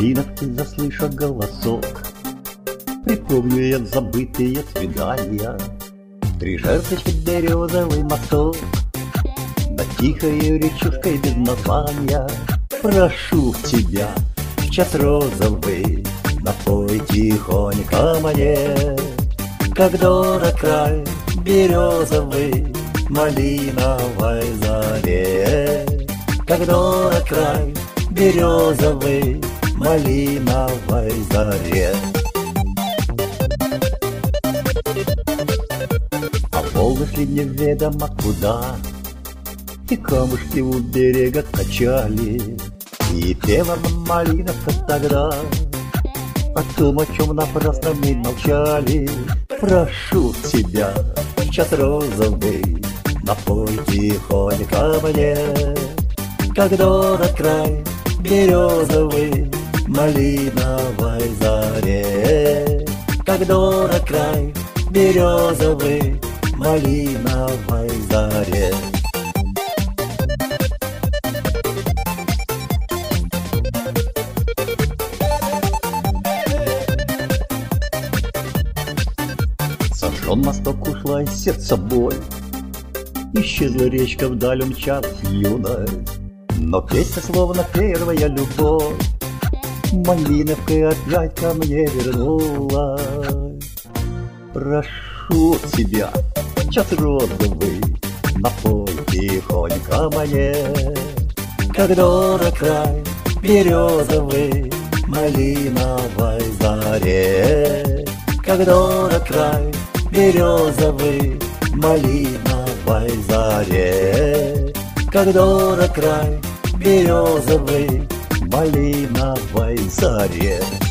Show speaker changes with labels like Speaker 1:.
Speaker 1: Малиновке заслыша голосок, припомню я забытые свидания. Три жертвочки березовый мосток, над тихою речушкой без названия. Прошу тебя, в час розовый, напой тихонько мне, как дорог край березовый, малиновой заре. Как дорог край березовый, малиновой заре. А волны шли неведомо куда, и камушки у берега качали, и пела малиновка тогда о том, о чем напрасно мы молчали. Прошу тебя, в час розовый, напой тихонько мне, как дорог край березовый, малиновой заре. Как дорог край березовый, малиновой заре. Сожжен мосток, ушла из сердца боль, исчезла речка, вдаль умчалась юность. Но песня словно первая любовь малиновкой опять ко мне вернулась. Прошу тебя, час розовый, напой тихонько мне, как дорог край березовый, малиновой заре. Как дорог край березовый, малиновой заре. Как дорог край березовый, малиновой заре.